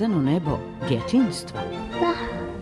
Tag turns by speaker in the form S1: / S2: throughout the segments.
S1: zvijezdano nebo djetinjstva?
S2: Da.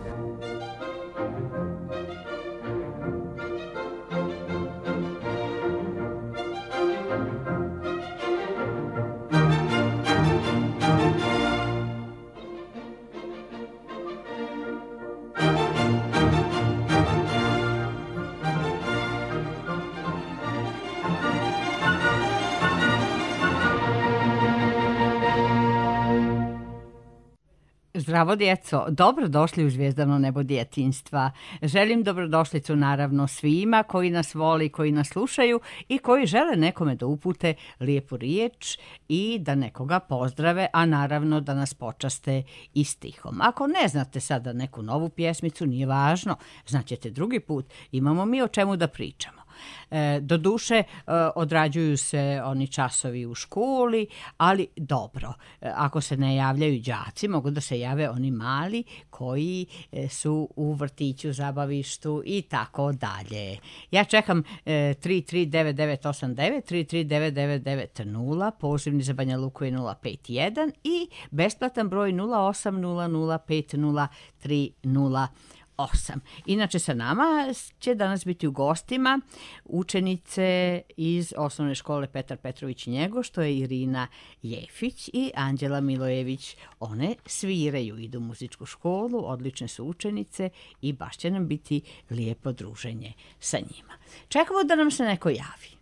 S1: Zdravo djeco, dobrodošli u Zvijezdano nebo djetinjstva. Želim dobrodošlicu naravno svima koji nas voli, koji nas slušaju i koji žele nekome da upute lijepu riječ i da nekoga pozdrave, a naravno da nas počaste i stihom. Ako ne znate sada neku novu pjesmicu, nije važno, znaćete drugi put, imamo mi o čemu da pričamo. Doduše, odrađuju se oni časovi u školi, ali dobro, ako se ne javljaju đaci, mogu da se jave oni mali koji su u vrtiću, zabavištu i tako dalje. Ja čekam 339989, 339990, pozivni za Banja Luku je 051 i besplatan broj 0800503038. Inače sa nama će danas biti u gostima učenice iz osnovne škole Petar Petrović Njegoš, što je Irina Jefić i Anđela Milojević. One sviraju, idu u muzičku školu, odlične su učenice i baš će nam biti lijepo druženje sa njima. Čekamo da nam se neko javi.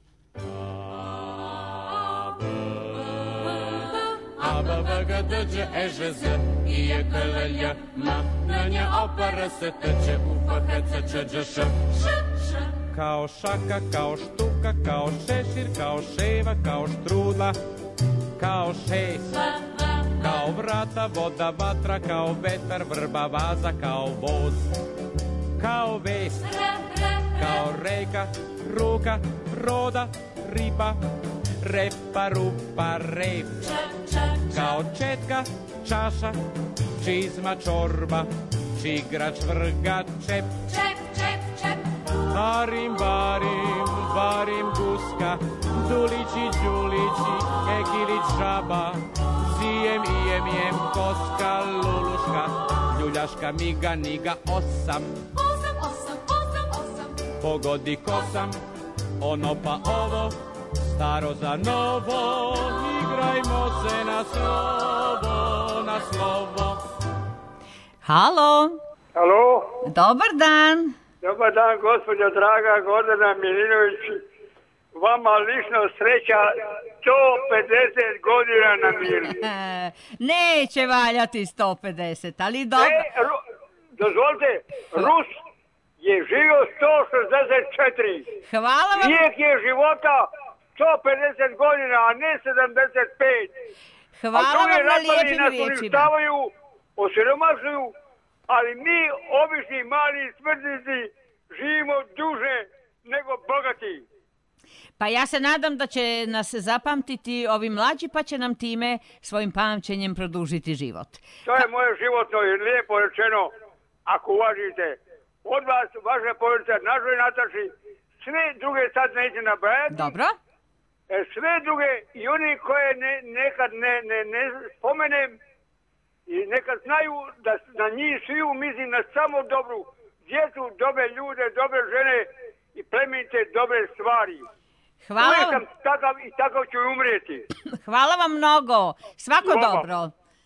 S3: Aba vaga dođe ežez i je kalelja ma na nja opara se teče u faheca čeđa š. Kao šaka, kao štuka, kao šešir, kao ševa, kao štrudla, kao šest, kao vrata, voda, vatra, kao vetar, vrba, vaza, kao voz, kao vest, kao reka, ruka, roda, riba, repa, rupa, rep, kao četka, čaša, čizma, čorba, čigrač, vrga, čep, harim, varim, varim, guska, dulići, đulići, ekilić, žaba, zijem, ijem, jem, koska, luluška, ljuljaška, miga, niga, osam, pogodi kosam, ono pa ovo, staro za novo, igrajmo se na slovo, na slovo.
S1: Halo.
S4: Halo.
S1: Dobar dan.
S4: Dobar dan, gospođo draga Gordana Milinović. Vama lično sreća 150 godina na miru.
S1: Neće valjati 150, ali dobro.
S4: Dozvolite, Rus je živio 164.
S1: Hvala vam.
S4: Vijek je života 150 godina, a ne 75.
S1: Hvala vam na lijepim riječima.
S4: Uništavaju, osiromašuju, ali mi, obični mali smrtnici, živimo duže nego bogati.
S1: Pa ja se nadam da će nas zapamtiti ovi mlađi, pa će nam time svojim pamćenjem produžiti život.
S4: To je moje životno i lijepo rečeno, ako uvažite. Od vas, vaše porodice, našoj Nataši, sve druge sad neće nabrajati.
S1: Dobro.
S4: Sve druge i oni koje nekad ne spomenem i nekad znaju da na njih sviju mislim na samo dobru djecu, dobre ljude, dobre žene i plemenite dobre stvari.
S1: Hvala
S4: Uvijek
S1: vam.
S4: sam takav i takav ću umrijeti.
S1: Hvala vam mnogo. Svako
S4: Ljubava.
S1: dobro.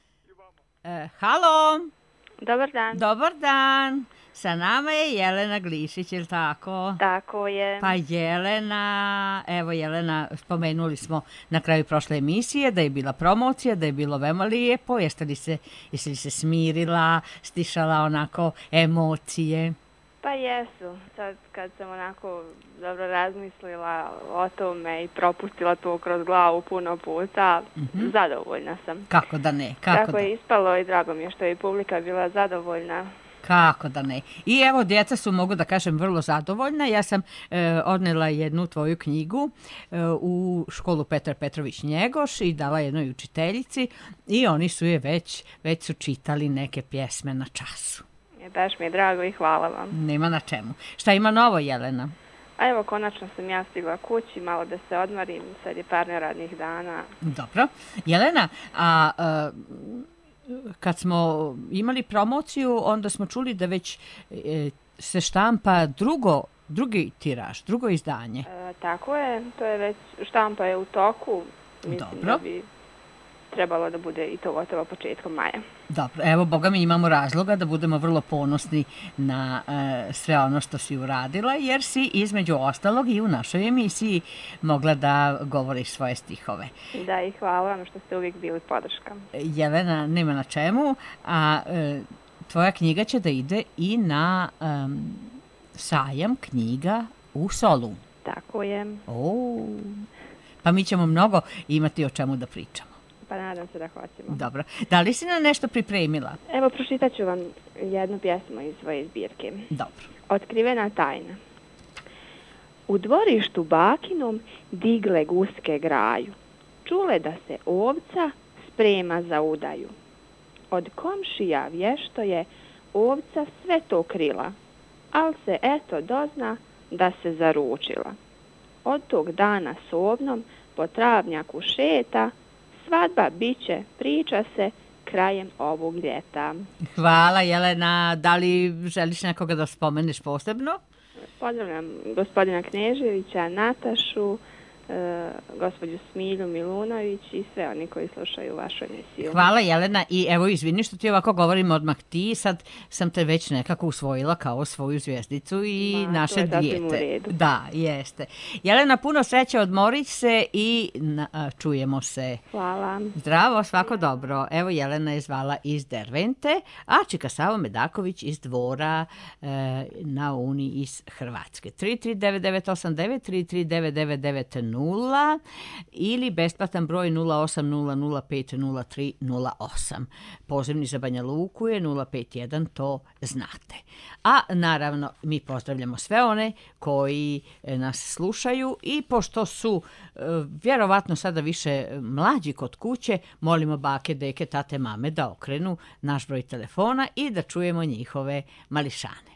S1: Halo.
S5: Dobar dan.
S1: Dobar dan. Sa nama je Jelena Glišić, je li tako?
S5: Tako je.
S1: Pa Jelena, evo Jelena, spomenuli smo na kraju prošle emisije da je bila promocija, da je bilo veoma lijepo. Jeste li se smirila, stišala onako emocije?
S5: Pa jesu. Sad kad sam onako dobro razmislila o tome i propustila to kroz glavu puno puta, zadovoljna sam.
S1: Kako da ne?
S5: Tako je ispalo i drago mi je što je publika bila zadovoljna.
S1: Kako da ne. I evo, djeca su, mogu da kažem, vrlo zadovoljna. Ja sam odnela jednu tvoju knjigu u školu Petar Petrović Njegoš i dala jednoj učiteljici i oni su je već su čitali neke pjesme na času.
S5: Baš mi je drago i hvala vam.
S1: Nema na čemu. Šta ima novo, Jelena?
S5: A evo, konačno sam ja stigla kući, malo da se odmarim, sad je par neradnih dana.
S1: Dobro. Jelena, a kad smo imali promociju, onda smo čuli da već se štampa drugi tiraž, drugo izdanje.
S5: Tako je, to je već, štampa je u toku. Mislim da bi trebalo da bude i to gotovo početkom maja.
S1: Dobro, evo, boga mi imamo razloga da budemo vrlo ponosni na sve ono što si uradila, jer si između ostalog i u našoj emisiji mogla da govoriš svoje stihove.
S5: Da, i hvala vam što ste uvijek bili podrška.
S1: Jelena, nema na čemu, a tvoja knjiga će da ide i na sajam knjiga u Solun.
S5: Tako je.
S1: Pa mi ćemo mnogo imati o čemu da pričamo.
S5: Pa nadam se da hoćemo.
S1: Dobro. Da li si na nešto pripremila?
S5: Evo, pročitat ću vam jednu pjesmu iz svoje zbirke.
S1: Dobro.
S5: Otkrivena tajna. U dvorištu bakinom digle guske graju. Čule da se ovca sprema za udaju. Od komšija vješto je ovca sve to krila, al se eto dozna da se zaručila. Od tog dana sobnom po travnjaku šeta, svadba biće, priča se, krajem ovog ljeta.
S1: Hvala, Jelena. Da li želiš nekoga da spomeneš posebno?
S5: Pozdravljam gospodina Kneževića, Natašu, gospođu Smilju Milunović i sve oni koji slušaju vašu emisiju.
S1: Hvala, Jelena, i evo izvini što ti ovako govorim odmah ti, sad sam te već nekako usvojila kao svoju zvijezdicu i naše dijete. Da, jeste. Jelena, puno sreće, odmorić se i čujemo se.
S5: Hvala.
S1: Zdravo, svako dobro. Evo, Jelena je zvala iz Dervente, a Čika Savo Medaković iz Dvora na Uni iz Hrvatske. 33989, 3399990 ili besplatan broj 0800503038. Pozivni za Banja Luku je 051, to znate. A naravno mi pozdravljamo sve one koji nas slušaju i pošto su vjerovatno sada više mlađi kod kuće, molimo bake, deke, tate, mame da okrenu naš broj telefona i da čujemo njihove mališane.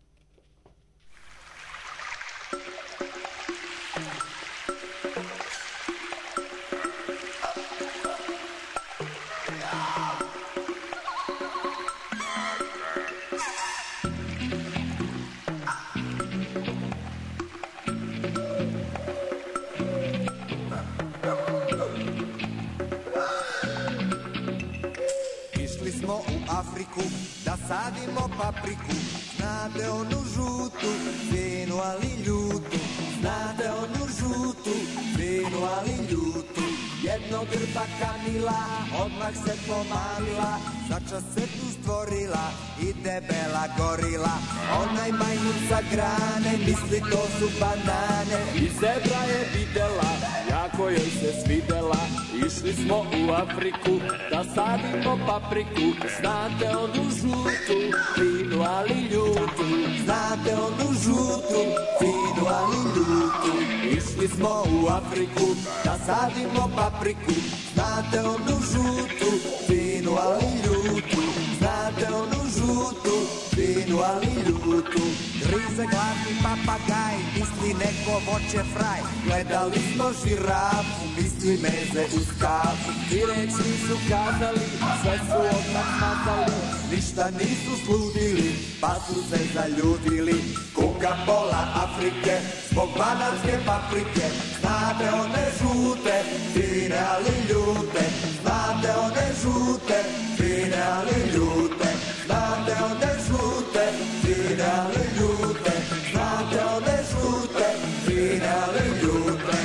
S2: Da sadimo papriku, znate onu žutu, finu ali ljutu, znate onu žutu, finu ali ljutu. Jednog grba Kamila, odmah se pomamila, začas se tu stvorila i debela gorila. Onaj majmun sa grane, misli to su banane,
S3: i zebra je videla, jako joj se svidela. Išli smo u Afriku da sadimo papriku, znate onu žutu, finu ali ljutu,
S2: znate onu žutu, finu ali ljutu.
S3: Išli smo u Afriku
S2: da sadimo papriku, znate onu žutu, finu ali ljutu, znate onu žutu, finu ali ljutu. Grize gladni papagaj, misli neko voće fraj, gledali smo žirafu, misli meze uz kafu.
S3: Ti reč nisu kazali, sve su odmah mazali,
S2: ništa nisu sludili, pa su se zaljudili. Coca-Cola Afrike, zbog bananske paprike, znate one žute, fine ali ljute, znate one žute, fine ali ljute, znate one žute, fine ali ljute, znate one žute, fine ali ljute.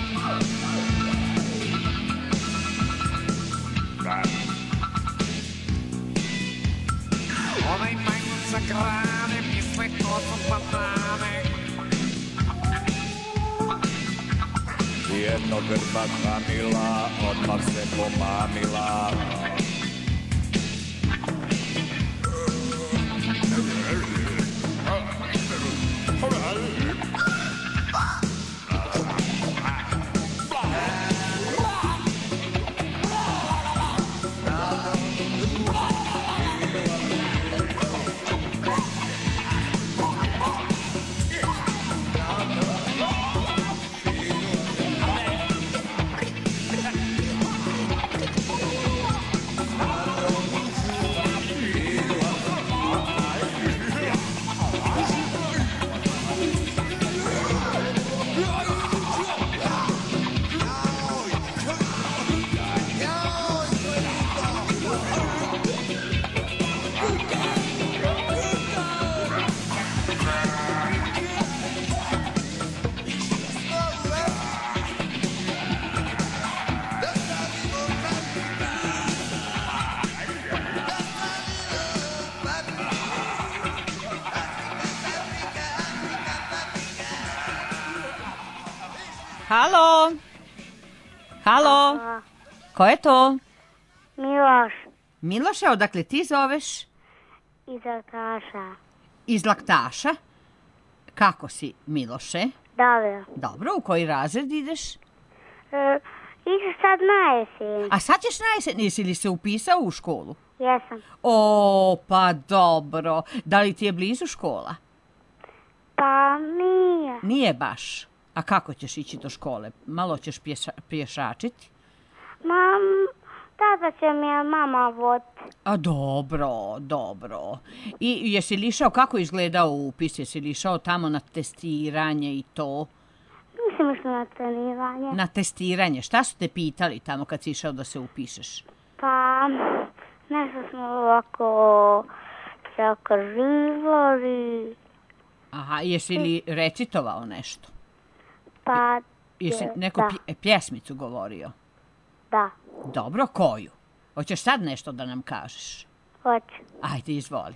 S6: Onaj majmun sa grane, misle to su banane.
S3: Jedno grba Kamila, odmah se pomamila.
S1: Halo? Halo? Ko je to?
S7: Miloš.
S1: Miloše, odakle ti zoveš?
S7: Iz Laktaša.
S1: Iz Laktaša? Kako si, Miloše?
S7: Dobro.
S1: Dobro, u koji razred ideš?
S7: Iđu sad na jesen.
S1: A sad ćeš na jesen, jesi li se upisao u školu?
S7: Jesam.
S1: O, pa dobro. Da li ti je blizu škola?
S7: Pa nije.
S1: Nije baš. A kako ćeš ići do škole? Malo ćeš pješačiti?
S7: Tada će mi je mama voditi.
S1: A dobro, dobro. I jesi li išao, kako je izgledao upis? Jesi li išao tamo na testiranje i to?
S7: Nisam išla na treniranje.
S1: Na testiranje. Šta su te pitali tamo kad si išao da se upišeš?
S7: Pa nešto smo ovako zakaživali.
S1: Aha, jesi li recitovao nešto?
S7: Pa
S1: Jesi neku pjesmicu govorio?
S7: Da.
S1: Dobro, koju? Hoćeš sad nešto da nam kažeš?
S7: Hoću.
S1: Ajde, izvoli.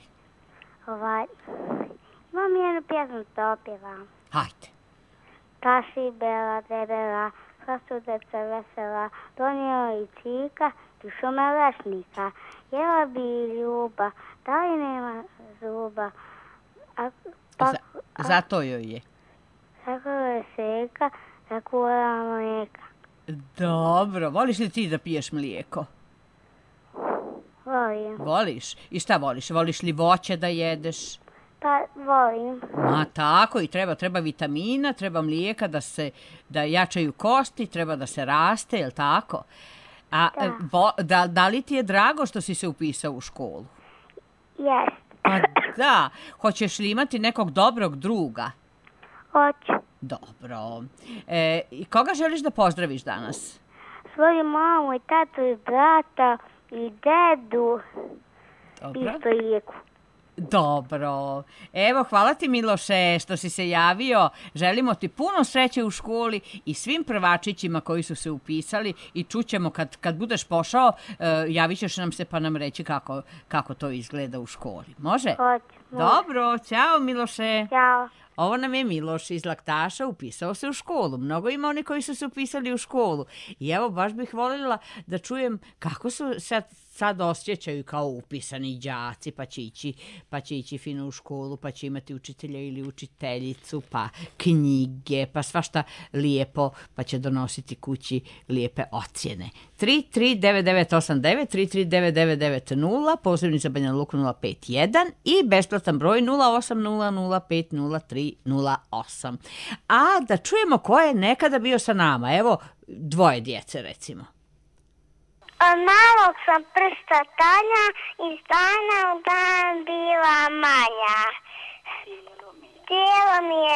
S7: Imam jednu pjesmu da opjevam.
S1: Hajde.
S7: Kaši bela, debela, sva su deca vesela, donio i čika, tišo me lešnika. Jela bi ljuba, da li nema zuba?
S1: Zato joj je.
S7: Tako je seka, tako je mlijeka.
S1: Dobro, voliš li ti da piješ mlijeko?
S7: Volim.
S1: Voliš? I šta voliš? Voliš li voće da jedeš?
S7: Pa volim.
S1: Ma tako, i treba vitamina, treba mlijeka da jačaju kosti, treba da se raste, jel tako? A da li ti je drago što si se upisao u školu?
S7: Jest.
S1: Pa da, hoćeš li imati nekog dobrog druga?
S7: Hoću.
S1: Dobro. I koga želiš da pozdraviš danas?
S7: Svoju mamu i tatu i brata i dedu.
S1: Dobro.
S7: I stojiku.
S1: Dobro. Evo, hvala ti Miloše što si se javio. Želimo ti puno sreće u školi i svim prvačićima koji su se upisali i čućemo kad budeš pošao, javit ćeš nam se pa nam reći kako to izgleda u školi. Može?
S7: Hoću.
S1: Dobro, ćao Miloše.
S7: Ćao.
S1: Ovo nam je Miloš iz Laktaša, upisao se u školu. Mnogo ima oni koji su se upisali u školu. I evo, baš bih voljela da čujem kako su sad osjećaju kao upisani đaci, pa će ići fino u školu, pa će imati učitelja ili učiteljicu, pa knjige, pa svašta lijepo, pa će donositi kući lijepe ocjene. 339989, 339990, pozivni za Banja Luku 051 i besplatan broj 0800503008. A da čujemo ko je nekada bio sa nama. Evo, dvoje djece recimo.
S7: Malog sam prsta Tanja, iz dana u dan bila manja. Tijelo mi je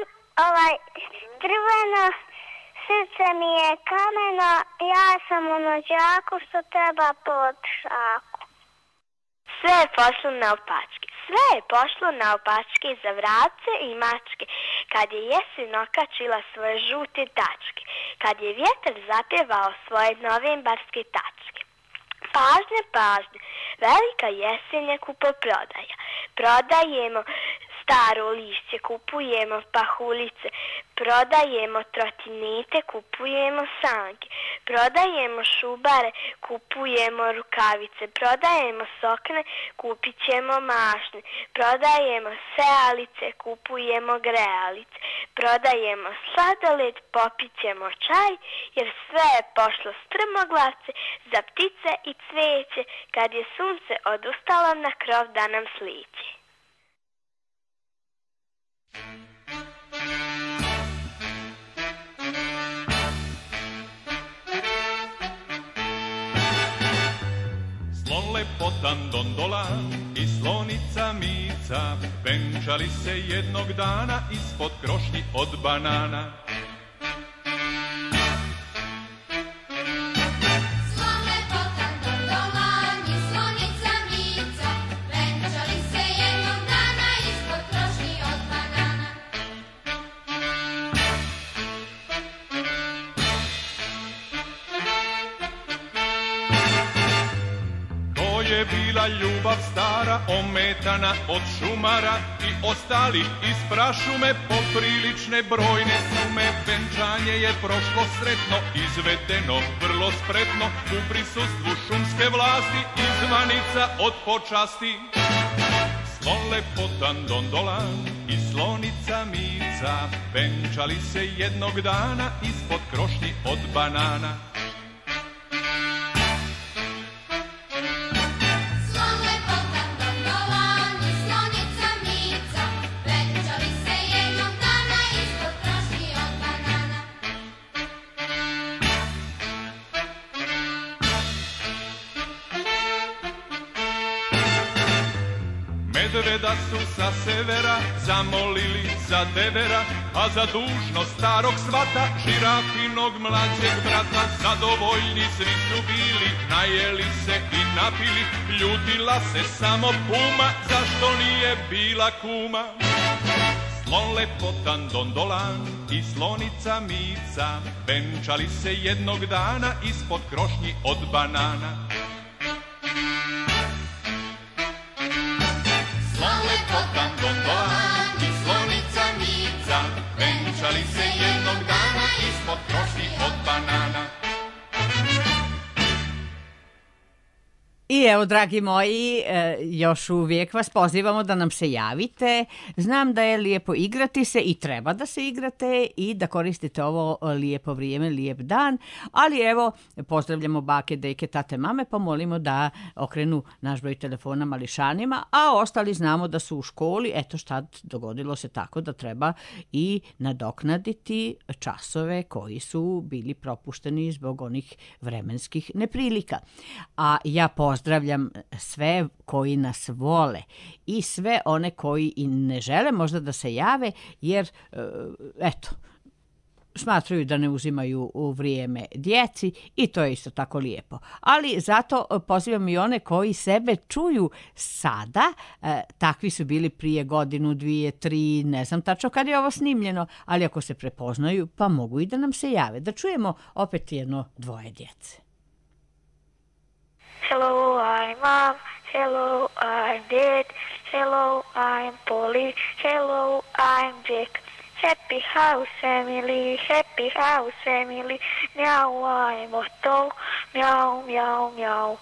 S7: crveno, srce mi je kameno, ja sam u nođaku što treba pod šaku. Sve je pošlo naopačke, sve je pošlo naopačke za vrapce i mačke, kad je jesen okačila svoje žute tačke, kad je vjetar zapjevao svoje novembarske tačke. Pažnje, pažnje, velika jesen je kupoprodaja. Prodajemo staro lišće, kupujemo pahuljice, prodajemo trotinete, kupujemo sanke, prodajemo šubare, kupujemo rukavice, prodajemo sokne, kupit ćemo mašne, prodajemo sealice, kupujemo grejalice, prodajemo sladoled, popit ćemo čaj, jer sve je pošlo strmoglavce za ptice i cveće, kad je sunce odustalo na krov da nam slijeće.
S8: Slon lepotan Dondola i slonica Mica venčali se jednog dana ispod krošnji od banana. bila ljubav stara, ometana od šumara i ostalih iz prašume, poprilične brojne sume. Venčanje je prošlo sretno, izvedeno vrlo spretno, u prisustvu šumske vlasti i zvanica od počasti. Slon lepotan Dondolan i slonica Mica venčali se jednog dana ispod krošnji od banana. Medveda su sa severa zamolili za devera, a za dužnost starog svata žirafinog mlađeg brata. Zadovoljni svi su bili, najeli se i napili, ljutila se samo puma, zašto nije bila kuma. Slon lepotan Dondolan i slonica Mica venčali se jednog dana ispod krošnji od banana. Lepotan Dondolan i slonica Mica venčali se jednog dana ispod krošnji od banana.
S1: I evo, dragi moji, još uvijek vas pozivamo da nam se javite. Znam da je lijepo igrati se i treba da se igrate i da koristite ovo lijepo vrijeme, lijep dan, ali evo, pozdravljamo bake, deke, tate, mame, pa molimo da okrenu naš broj telefona mališanima, a ostali znamo da su u školi. Eto šta, dogodilo se tako da treba i nadoknaditi časove koji su bili propušteni zbog onih vremenskih neprilika. A ja pozdravljam sve koji nas vole i sve one koji i ne žele možda da se jave, jer, eto, smatraju da ne uzimaju u vrijeme djeci i to je isto tako lijepo. Ali zato pozivam i one koji sebe čuju sada, takvi su bili prije godinu, 2, 3, ne znam tačno kad je ovo snimljeno, ali ako se prepoznaju, pa mogu i da nam se jave. Da čujemo opet 1, 2 djece.
S7: Hello, I'm Mom. Hello, I'm Dad. Hello, I'm Polly. Hello, I'm Jack. Happy house family, happy house family. Meow, I'm Otto. Meow, meow, meow.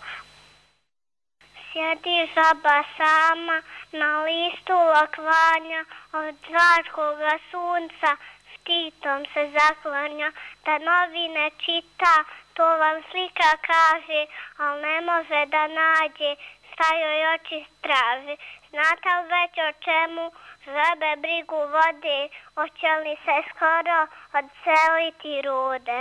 S7: Sjedi žaba sama na listu lokvanja, od žarkoga sunca štitom se zaklanja, da novine čita, to vam slika kaže, al ne može da nađe, šta joj oči straže. Znate li već o čemu žabe brigu vode, hoće li se skoro odseliti rude?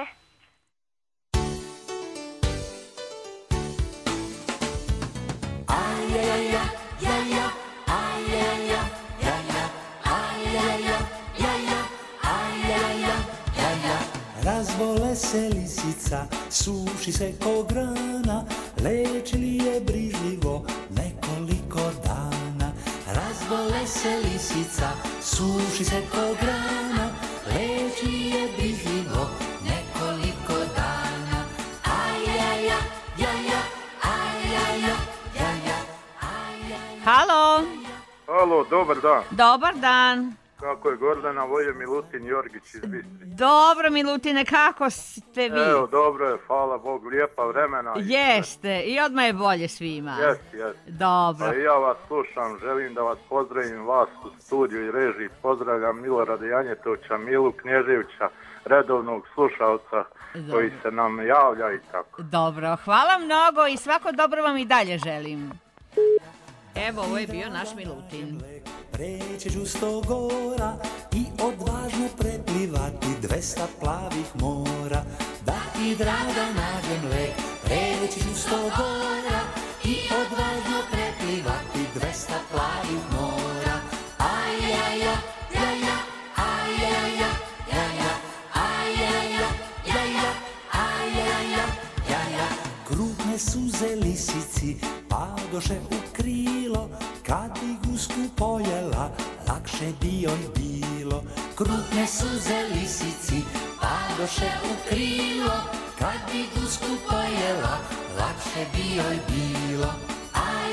S2: Ajaja, jaja, ajaja, jaja, ajaja, jaja, ajaja, jaja. Razbole se lisica, suši se ko grana, lečili je brižljivo nekoliko dana. Razbole se lisica, suši se ko grana, lečili je brižljivo nekoliko dana. Ajaja, jaja, ajaja, jaja, ajaja.
S1: Halo.
S9: Halo, dobar dan.
S1: Dobar dan.
S9: Kako je Gordana, Voje Milutin Jorgić iz Bistrice.
S1: Dobro, Milutine, kako ste vi?
S9: Evo, dobro je, hvala Bogu, lijepa vremena.
S1: Jeste, i odmah je bolje svima.
S9: Jeste.
S1: Dobro.
S9: Pa i ja vas slušam, želim da vas pozdravim, vas u studiju i režiji. Pozdravljam Milorada Janjetovića, Milu Knježevića, redovnog slušalca koji se nam javlja i tako.
S1: Dobro, hvala mnogo i svako dobro vam i dalje želim. Evo, ovo je bio naš Milutin.
S2: Preći ću 100 gora i odvažno preplivati 200 plavih mora. Da ti draga nađem lek, preći ću 100 gora i odvažno preplivati 200 plavih mora. Ajaja, jaja, ajaja, jaja, ajaja, jaja, ajaja, jaja. Krupne suze lisici padoše u krilo, kad bi gusku pojela, lakše bi joj bilo. Krupne suze lisici padoše u krilo, kad bi gusku pojela, lakše bi joj bilo.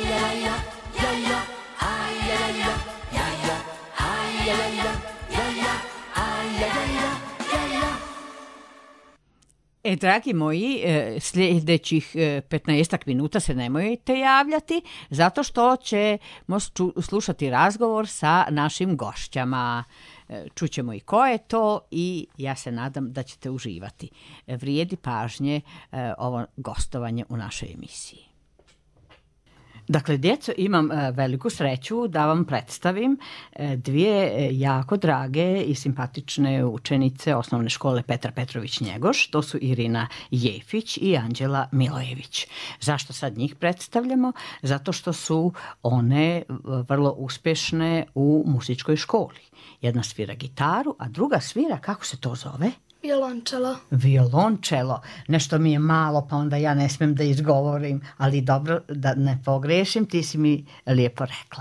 S1: Dragi moji, sljedećih 15 minuta se nemojte javljati, zato što ćemo slušati razgovor sa našim gošćama. Čućemo i ko je to i ja se nadam da ćete uživati. Vrijedi pažnje ovo gostovanje u našoj emisiji. Dakle, djeco, imam veliku sreću da vam predstavim dvije jako drage i simpatične učenice osnovne škole Petar Petrović Njegoš. To su Irina Jefić i Anđela Milojević. Zašto sad njih predstavljamo? Zato što su one vrlo uspješne u muzičkoj školi. Jedna svira gitaru, a druga svira, kako se to zove?
S10: Violončelo.
S1: Violončelo. Nešto mi je malo, pa onda ja ne smijem da izgovorim, ali dobro da ne pogrešim, ti si mi lijepo rekla.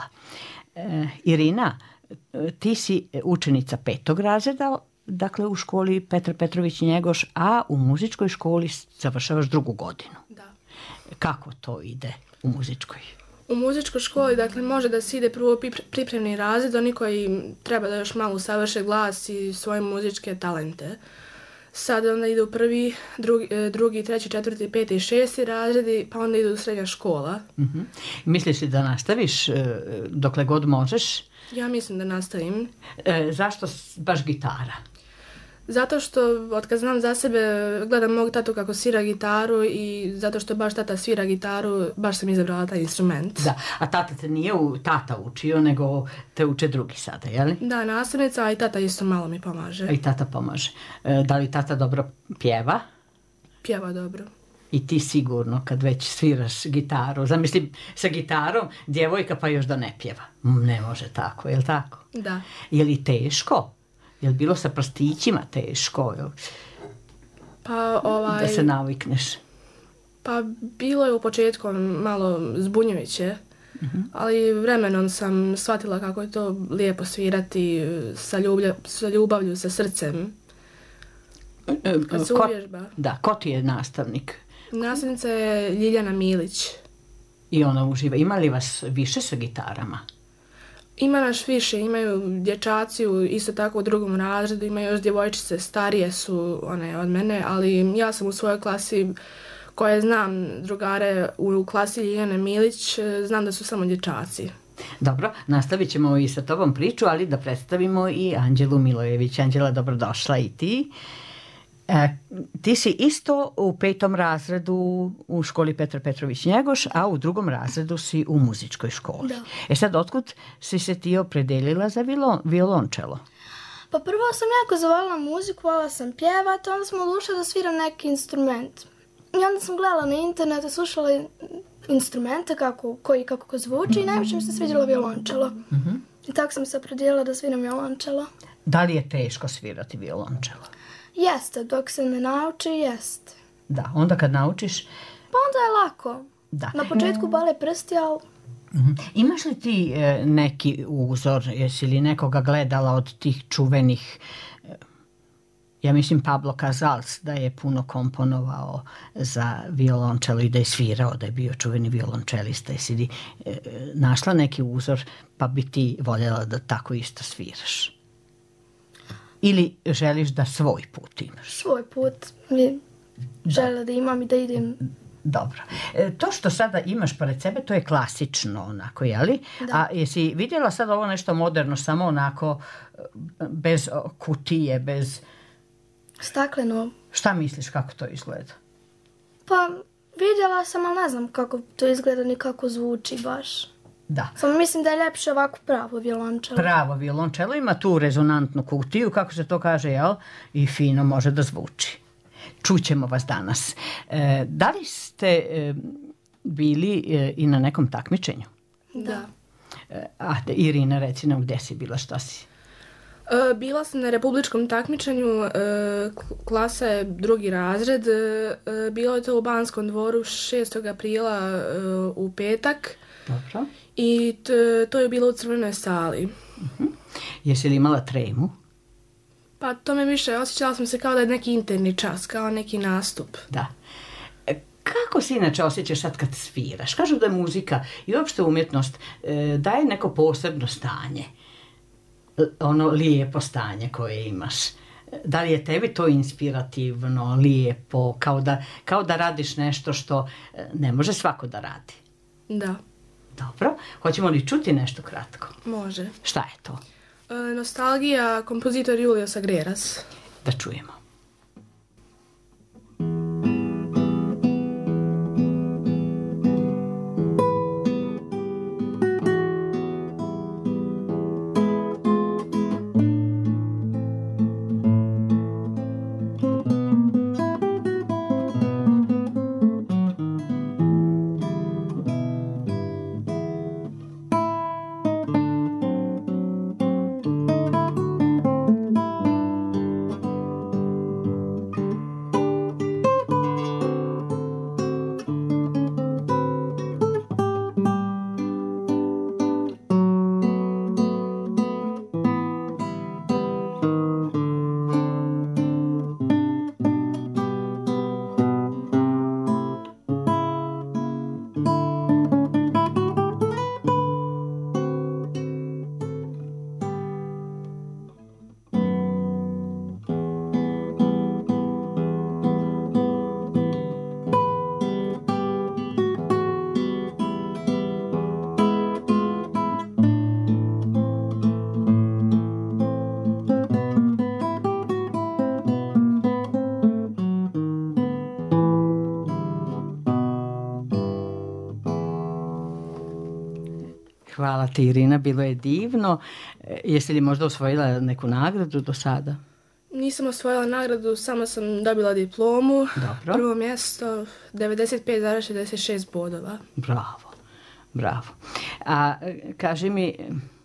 S1: Irina, ti si učenica 5. razreda, dakle u školi Petar Petrović Njegoš, a u muzičkoj školi završavaš 2. godinu.
S10: Da.
S1: Kako to ide u muzičkoj?
S10: U muzičkoj školi, dakle, može da se ide prvo pripremni razred, oni koji treba da još malo usavrše glas i svoje muzičke talente. Sad onda ide u 1., 2., 3., 4., 5. i 6. razredi, pa onda ide u srednja škola.
S1: Uh-huh. Misliš li da nastaviš dokle god možeš?
S10: Ja mislim da nastavim.
S1: Zašto baš gitara?
S10: Zato što, otkad znam za sebe, gledam mog tatu kako svira gitaru i zato što baš tata svira gitaru, baš sam izabrala taj instrument.
S1: Da, a tata te nije tata učio, nego te uče drugi sada, je li?
S10: Da, nastavnica, a i tata isto malo mi pomaže.
S1: I tata pomaže. Da li tata dobro pjeva?
S10: Pjeva dobro.
S1: I ti sigurno, kad već sviraš gitaru, zamislim sa gitarom, djevojka pa još da ne pjeva. Ne može tako, je li tako?
S10: Da.
S1: Je li teško? Je li bilo sa prstićima teško?
S10: Pa
S1: da se navikneš?
S10: Pa bilo je u početku malo zbunjujuće, ali vremenom sam shvatila kako je to lijepo svirati sa ljubavlju, sa srcem. Kad se uvježba.
S1: Da, ko ti je nastavnik?
S10: Nastavnica je Ljiljana Milić.
S1: I ona uživa. Ima li vas više sa gitarama?
S10: Ima naš više, imaju dječaci isto tako u 2. razredu, imaju još djevojčice, starije su one od mene, ali ja sam u svojoj klasi koje znam drugare u klasi Ljiljane Milić, znam da su samo dječaci.
S1: Dobro, nastavit ćemo i sa tobom priču, ali da predstavimo i Anđelu Milojević. Anđela, dobrodošla i ti. Ti si isto u 5. razredu u školi Petar Petrović Njegoš, a u 2. razredu si u muzičkoj školi.
S10: Da.
S1: Sad, otkud si se ti opredelila za violončelo?
S11: Pa prvo sam jako zavolila muziku, volila sam pjevat, onda sam odlučila da sviram neki instrument. I onda sam gledala na internetu, slušala instrumente kako zvuči i najviše mi se sviđalo violončelo. I tako sam se opredijelila da sviram violončelo.
S1: Da li je teško svirati violončelo?
S11: Jeste, dok se ne nauči, jeste.
S1: Da, onda kad naučiš?
S11: Pa onda je lako.
S1: Da.
S11: Na početku bale prsti, ali...
S1: Imaš li ti neki uzor, jesi li nekoga gledala od tih čuvenih, ja mislim Pablo Casals da je puno komponovao za violončelo i da je svirao, da je bio čuveni violončelista. Jesi li našla neki uzor pa bi ti voljela da tako isto sviraš? Ili želiš da svoj put imaš?
S11: Svoj put. Žele da imam i da idem.
S1: Dobro. To što sada imaš pored sebe, to je klasično onako, jeli?
S11: Da.
S1: A jesi vidjela sad ovo nešto moderno, samo onako bez kutije, bez...
S11: Stakleno.
S1: Šta misliš kako to izgleda?
S11: Pa vidjela sam, ali ne znam kako to izgleda ni kako zvuči baš.
S1: Da.
S11: Samo mislim da je ljepše ovako pravo violončelo.
S1: Pravo violončelo ima tu rezonantnu kutiju, kako se to kaže, jel? I fino može da zvuči. Čućemo vas danas. Da li ste bili i na nekom takmičenju?
S10: Da.
S1: Irina, reci nam gdje si bila, šta si?
S10: Bila sam na republičkom takmičenju, klasa je 2. razred, bilo je to u Banskom dvoru 6. aprila u petak.
S1: Dobro.
S10: I to je bilo u Crvenoj sali.
S1: Jesi li imala tremu?
S10: Pa to me više, osjećala sam se kao da je neki interni čas, kao neki nastup.
S1: Da. Kako se inače osjećaš sad kad sviraš? Kažu da je muzika i uopšte umjetnost daje neko posebno stanje, ono lijepo stanje koje imaš. Da li je tebi to inspirativno, lijepo, kao da radiš nešto što ne može svako da radi?
S10: Da.
S1: Dobro. Hoćemo li čuti nešto kratko?
S10: Može.
S1: Šta je to?
S10: Nostalgija, kompozitor Julio Sagreras.
S1: Da čujemo. Hvala ti, Irina, bilo je divno. Jesi li možda osvojila neku nagradu do sada?
S10: Nisam osvojila nagradu, samo sam dobila diplomu.
S1: Dobro.
S10: Prvo mjesto, 95,66 bodova.
S1: Bravo. A kaži mi,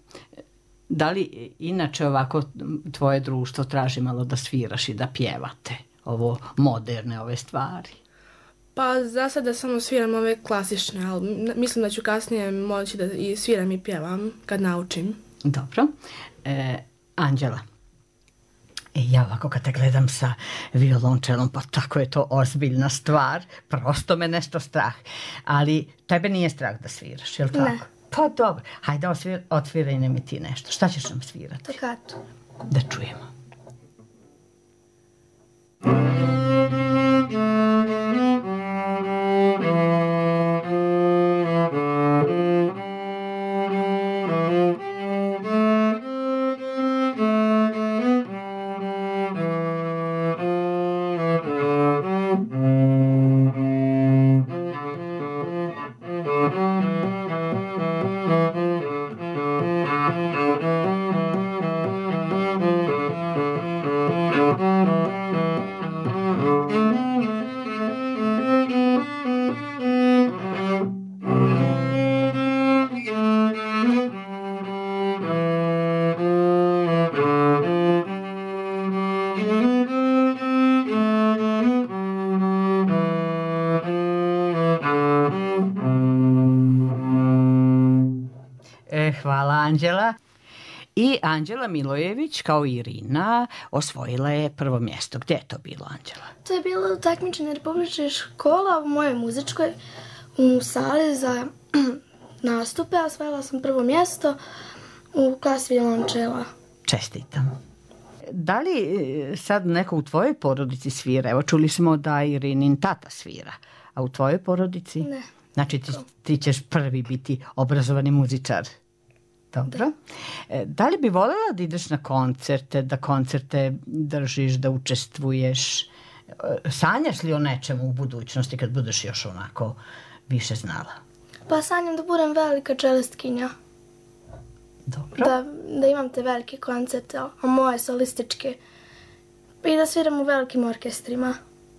S1: da li inače ovako tvoje društvo traži malo da sviraš i da pjevate ovo moderne ove stvari?
S10: Pa za sada samo sviram ove klasične, ali mislim da ću kasnije moći da i sviram i pjevam kad naučim.
S1: Dobro. Anđela, ja ovako kad te gledam sa violončelom, pa tako je to ozbiljna stvar, prosto me nešto strah. Ali tebe nije strah da sviraš, je li tako?
S11: Ne.
S1: Pa dobro, hajde otviraj mi ti nešto. Šta ćeš nam svirati?
S11: Toccata.
S1: Da čujemo. Hvala, Anđela. I Anđela Milojević, kao i Irina, osvojila je prvo mjesto. Gdje je to bilo, Anđela?
S11: To je bilo takmičenje Republičke škola u mojoj muzičkoj u sali za nastupe. Osvojila sam prvo mjesto u klasi violončela.
S1: Čestitam. Da li sad neko u tvojoj porodici svira? Evo, čuli smo da Irinin tata svira, a u tvojoj porodici?
S11: Ne.
S1: Znači ti ćeš prvi biti obrazovani muzičar. Dobro. Da li bi voljela da ideš na koncerte, da koncerte držiš, da učestvuješ? Sanjaš li o nečemu u budućnosti kad budeš još onako više znala?
S11: Pa sanjam da budem velika čelistkinja.
S1: Dobro.
S11: Da imam te velike koncerte, a moje solističke. I da sviram u velikim orkestrima.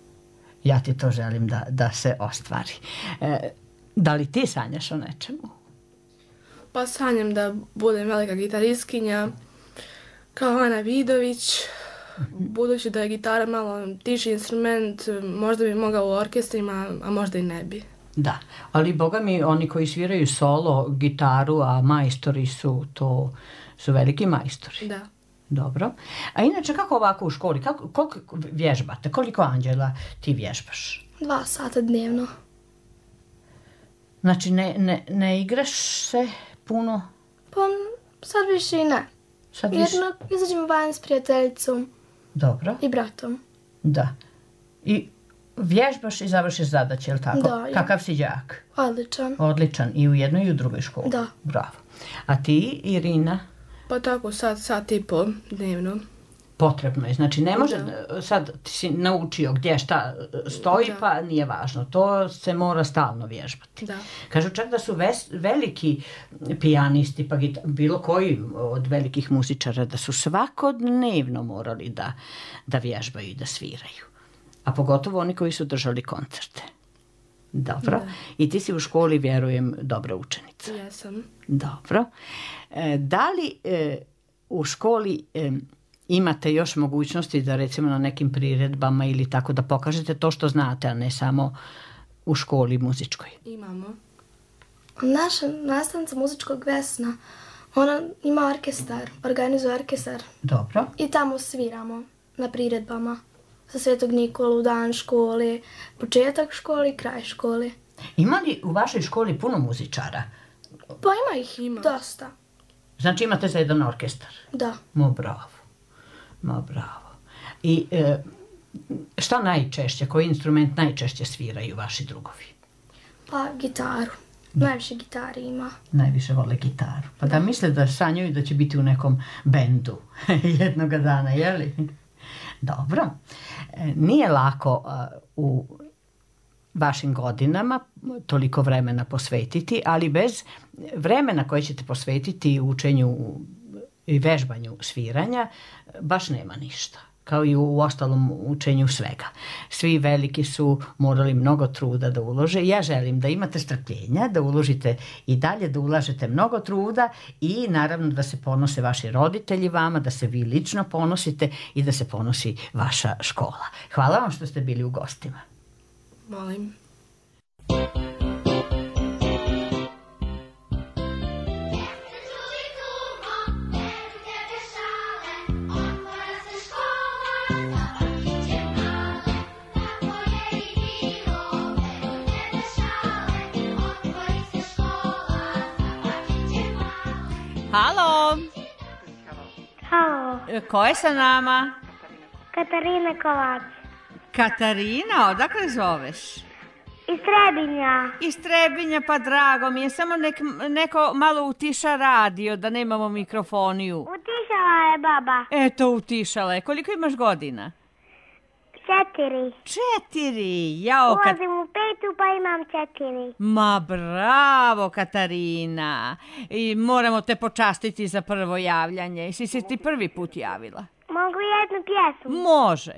S1: Ja ti to želim da se ostvari. Da li ti sanjaš o nečemu?
S10: Pa sanjam da budem velika gitaristkinja, kao Ana Vidović, budući da je gitara malo tiši instrument, možda bi mogao u orkestrima, a možda i ne bi.
S1: Da, ali boga mi, oni koji sviraju solo gitaru, a majstori su veliki majstori.
S10: Da.
S1: Dobro. A inače, kako ovako u školi, koliko vježbate? Koliko, Anđela, ti vježbaš?
S11: 2 sata dnevno.
S1: Znači ne igraš se puno?
S11: Pa sad više i ne.
S1: Sad više?
S11: Jedno izađemo van s prijateljicom.
S1: Dobro.
S11: I bratom.
S1: Da. I vježbaš i završiš zadaće, je li tako?
S11: Da.
S1: Kakav si đak?
S11: Odličan.
S1: Odličan. I u jednoj i u drugoj školi?
S11: Da.
S1: Bravo. A ti, Irina?
S10: Pa tako, sat i pol dnevno.
S1: Potrebno je. Znači ne može, sad ti si naučio gdje šta stoji, pa nije važno. To se mora stalno vježbati.
S10: Da.
S1: Kažu čak da su veliki pijanisti, pa bilo koji od velikih muzičara, da su svakodnevno morali da vježbaju i da sviraju. A pogotovo oni koji su držali koncerte. Dobro. Da. I ti si u školi, vjerujem, dobra učenica.
S10: Jesam.
S1: Dobro. Da li u školi imate još mogućnosti da recimo na nekim priredbama ili tako da pokažete to što znate, a ne samo u školi muzičkoj?
S10: Imamo.
S11: Naša nastavnica muzičkog Vesna, ona ima orkestar, organizuje orkestar.
S1: Dobro.
S11: I tamo sviramo na priredbama. Za Svetog Nikolu, dan škole, početak škole i kraj škole.
S1: Ima li u vašoj školi puno muzičara?
S11: Pa ima dosta.
S1: Znači imate za jedan orkestar?
S11: Da.
S1: Ma bravo. I šta najčešće, koji instrument najčešće sviraju vaši drugovi?
S11: Pa gitaru. Najviše gitari ima.
S1: Najviše vole gitaru. Pa da misle da sanjaju da će biti u nekom bendu jednoga dana, je li? Dobro. Nije lako u vašim godinama toliko vremena posvetiti, ali bez vremena koje ćete posvetiti učenju i vežbanju sviranja baš nema ništa. Kao i u ostalom učenju svega. Svi veliki su morali mnogo truda da ulože. Ja želim da imate strpljenja, da uložite i dalje, da ulažete mnogo truda i naravno da se ponose vaši roditelji vama, da se vi lično ponosite i da se ponosi vaša škola. Hvala vam što ste bili u gostima.
S10: Molim.
S1: Halo.
S7: Halo.
S1: Ko je sa nama?
S7: Katarina Kovač.
S1: Katarina, odakle zoveš?
S7: Iz Trebinja.
S1: Iz Trebinja, pa drago mi je. Samo neko malo utiša radio, da nemamo mikrofoniju.
S7: Utišala je baba.
S1: Eto, utišala je. Koliko imaš godina?
S7: 4.
S1: 4? Jao,
S7: ulazim u 5, pa imam 4.
S1: Ma bravo, Katarina. I moramo te počastiti za prvo javljanje. Si se ti prvi put javila?
S7: Mogu jednu pjesmu?
S1: Može.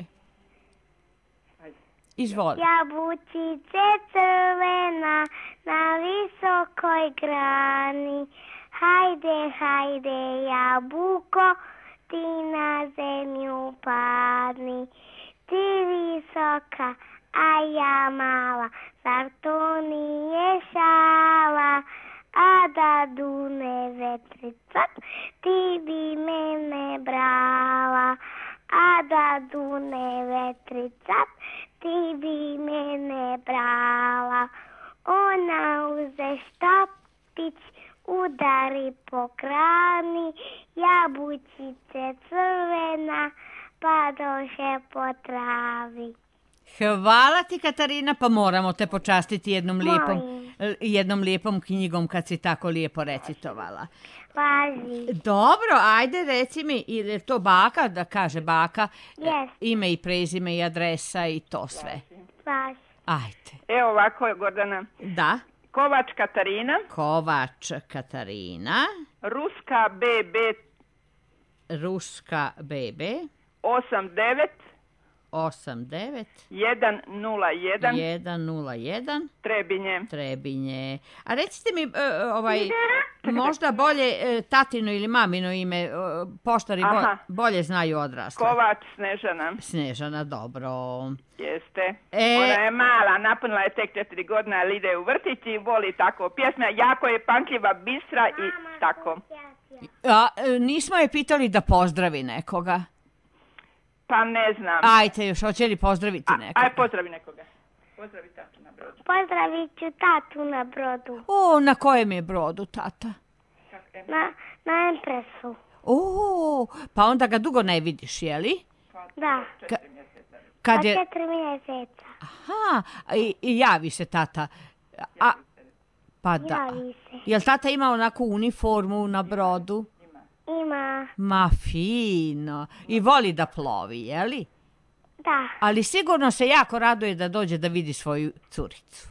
S1: Izvoli.
S7: Jabučice crvena na visokoj grani, hajde, hajde, jabuko, ti na zemlju padni. Ti visoka, a ja mala, zar to nije šala? A da dune vetrica, ti bi mene brala. A da dune vetrica, ti bi mene brala. Ona uze štapić, udari po krani, jabučice crvena, padoše po travi.
S1: Hvala ti, Katarina, pa moramo te počastiti jednom lijepom knjigom kad si tako lijepo recitovala.
S7: Važi.
S1: Dobro, ajde reci mi, ili je to baka, da kaže baka, ime i prezime i adresa i to sve.
S7: Važi.
S1: Ajde.
S12: Evo ovako je, Gordana.
S1: Da.
S12: Kovač Katarina.
S1: Kovač Katarina.
S12: Ruska BB.
S1: Ruska BB.
S12: 89
S1: 101 Trebinje. A recite mi možda bolje tatino ili mamino ime, poštari bolje znaju odrasle.
S12: Kovač Snežana.
S1: Snežana, dobro.
S12: Jeste. Ona je mala, napunila je tek 4 godine, ali ide u vrtić i voli tako pjesme. Jako je pamtljiva, bistra i tako.
S1: A nismo je pitali da pozdravi nekoga.
S12: Pa ne znam.
S1: Ajte još, hoće li pozdraviti nekoga?
S12: Aj, pozdravi nekoga. pozdravi tatu na brodu.
S7: Pozdravit ću tatu na brodu.
S1: O, na kojem je brodu, tata?
S7: Na Empressu.
S1: O, pa onda ga dugo ne vidiš, je li?
S7: Da.
S1: 4
S7: mjeseca.
S1: Aha, i javi se tata. Pa da.
S7: Javi se.
S1: Jel tata ima onako uniformu na brodu?
S7: Ima.
S1: Ma fino. I voli da plovi, je li?
S7: Da.
S1: Ali sigurno se jako raduje da dođe da vidi svoju curicu.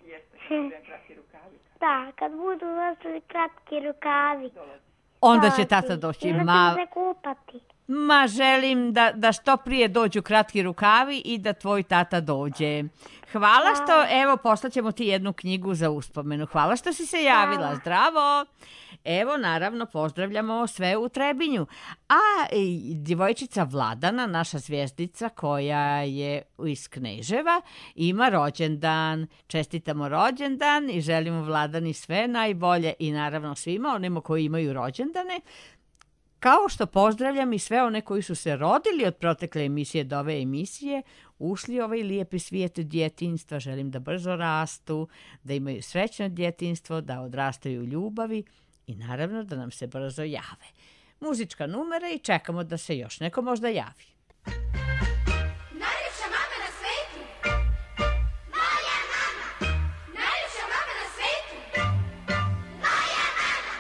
S7: Da, kad budu ostali kratki rukavi.
S1: Onda će tata doći.
S7: Onda ćemo se kupati.
S1: Ma želim da što prije dođu kratki rukavi i da tvoj tata dođe. Hvala što, evo, poslaćemo ti jednu knjigu za uspomenu. Hvala što si se javila. Zdravo. Evo, naravno, pozdravljamo sve u Trebinju. A djevojčica Vladana, naša zvijezdica koja je iz Kneževa, ima rođendan. Čestitamo rođendan i želimo Vladani sve najbolje i naravno svima onima koji imaju rođendane. Kao što pozdravljam i sve one koji su se rodili od protekle emisije do ove emisije, ušli u ovaj lijepi svijet djetinjstva, želim da brzo rastu, da imaju srećno djetinjstvo, da odrastaju u ljubavi i naravno da nam se brzo jave. Muzička numera i čekamo da se još neko možda javi.
S13: Najljepša mama na svetu! Moja mama! Najljepša mama na svetu! Moja mama!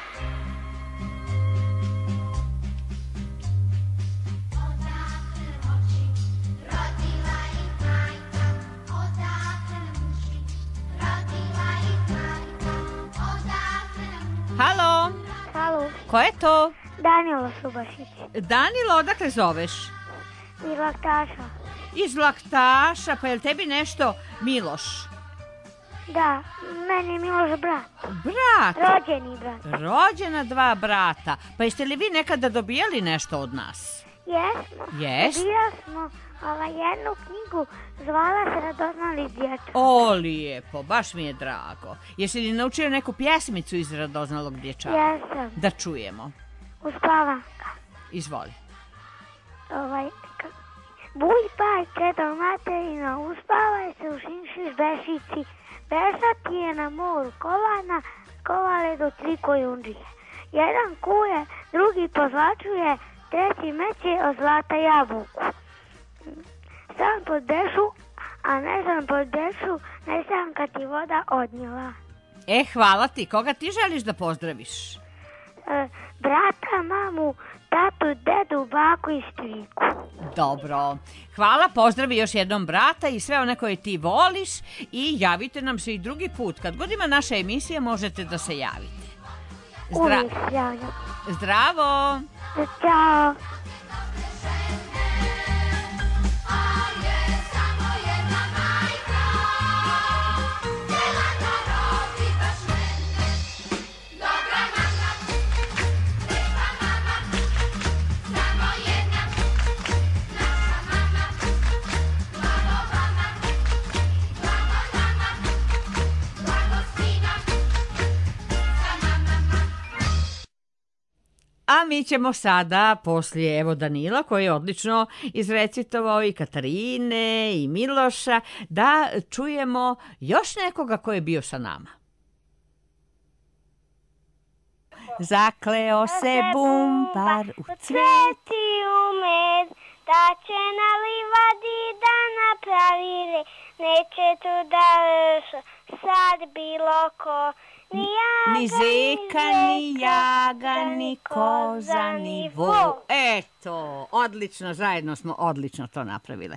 S13: Odakle nam oči, rodila ih majka. Odakle nam uši, rodila ih majka. Odakle nam...
S1: Halo?
S7: Halo.
S1: Ko je to?
S7: Danilo Subašić.
S1: Danilo, odakle zoveš?
S7: Iz Laktaša.
S1: Iz Laktaša, pa je li tebi nešto Miloš?
S7: Da, meni je Miloš brat.
S1: Brat?
S7: Rođeni brat.
S1: Rođena 2 brata. Pa jeste li vi nekada dobijali nešto od nas?
S7: Jesmo. Dobijali smo jednu knjigu, zvala se Radoznali dječak.
S1: O, lijepo, baš mi je drago. Jesi li naučio neku pjesmicu iz Radoznalog dječaka?
S7: Jesam.
S1: Da čujemo.
S7: Uspavanka.
S1: Izvoli.
S7: Buj bajke do materina, uspavaj se u šinšiš bešici. Beša ti je na moru kovana, kovale do 3 kojundžije. Jedan kuje, drugi pozlačuje, treći meće od zlata jabuku. Sam pod bešu, a ne sam pod bešu, ne sam kad ti voda odnjela.
S1: Hvala ti. Koga ti želiš da pozdraviš?
S7: Brata, mamu, tatu, dedu, baku i striku.
S1: Dobro. Hvala, pozdravi još jednom brata i sve one koje ti voliš i javite nam se i drugi put. Kad god ima naša emisija, možete da se javite.
S7: Uvijek se javljam.
S1: Zdravo.
S7: Ćao.
S1: A mi ćemo sada, poslije evo Danila, koji je odlično izrecitovao i Katarine i Miloša, da čujemo još nekoga ko je bio sa nama. Zakleo se bumbar u
S7: cveti u med, da će na livadi da napravi red. Neće tu da vrša sad bilo ko,
S1: ni zeka, ni jaga, ni koza, ni vol. Eto, odlično, zajedno smo odlično to napravile.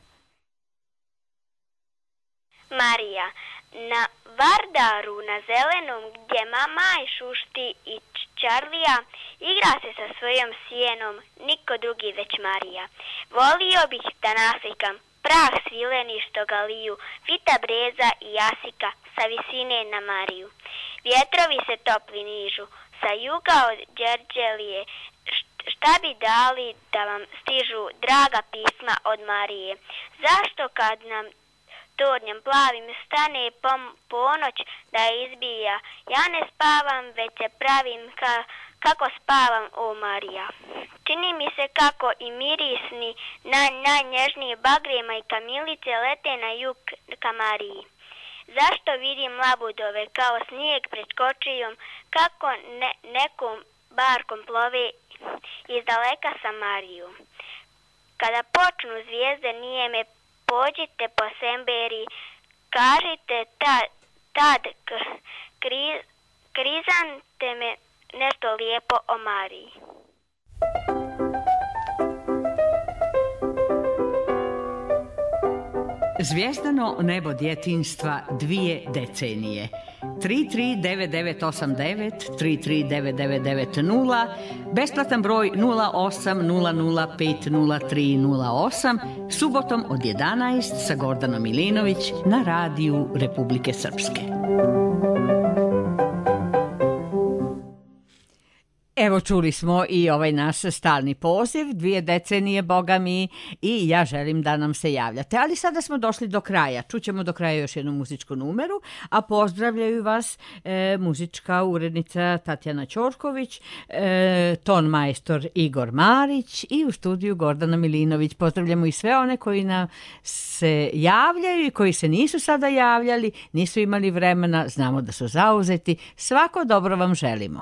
S7: Marija, na Vardaru, na zelenom, gdje mama i šušti i Čarlija, igra se sa svojom sijenom, niko drugi već Marija. Volio bih da naslikam prah svileni što ga liju, vita breza i jasika sa visine na Mariju. Vjetrovi se topli nižu, sa juga od Đerđelije, šta bi dali da vam stižu draga pisma od Marije? Zašto kad nam tornjem plavim stane ponoć da izbija, ja ne spavam već se pravim kako spavam, o Marija. Čini mi se kako i mirisni najnježniji bagrema i kamilice lete na jug ka Mariji. Zašto vidim labudove kao snijeg pred kočijom, kako nekom barkom plove iz daleka sa Marijom. Kada počnu zvijezde nijeme, pođite po Semberi, kažite tad krizanteme nešto lijepo o Mariji.
S1: Zvijezdano nebo djetinjstva 2 decenije. 339989, 339990, besplatan broj 0800500308, subotom od 11 sa Gordanom Milinović na radiju Republike Srpske. Evo čuli smo i ovaj naš stalni poziv, 2 decenije, boga mi, i ja želim da nam se javljate. Ali sada smo došli do kraja. Čućemo do kraja još jednu muzičku numeru, a pozdravljaju vas muzička urednica Tatjana Ćorković, ton majstor Igor Marić i u studiju Gordana Milinović. Pozdravljamo i sve one koji nam se javljaju i koji se nisu sada javljali, nisu imali vremena, znamo da su zauzeti. Svako dobro vam želimo.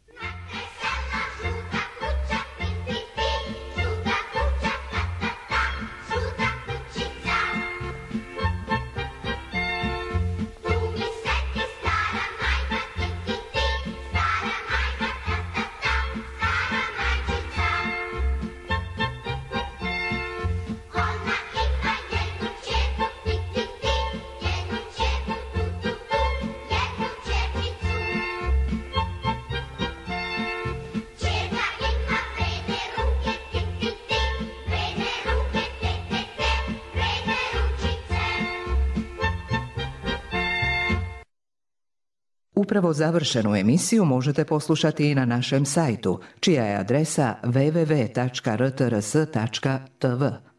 S14: Upravo završenu emisiju možete poslušati i na našem sajtu, čija je adresa www.rtrs.tv.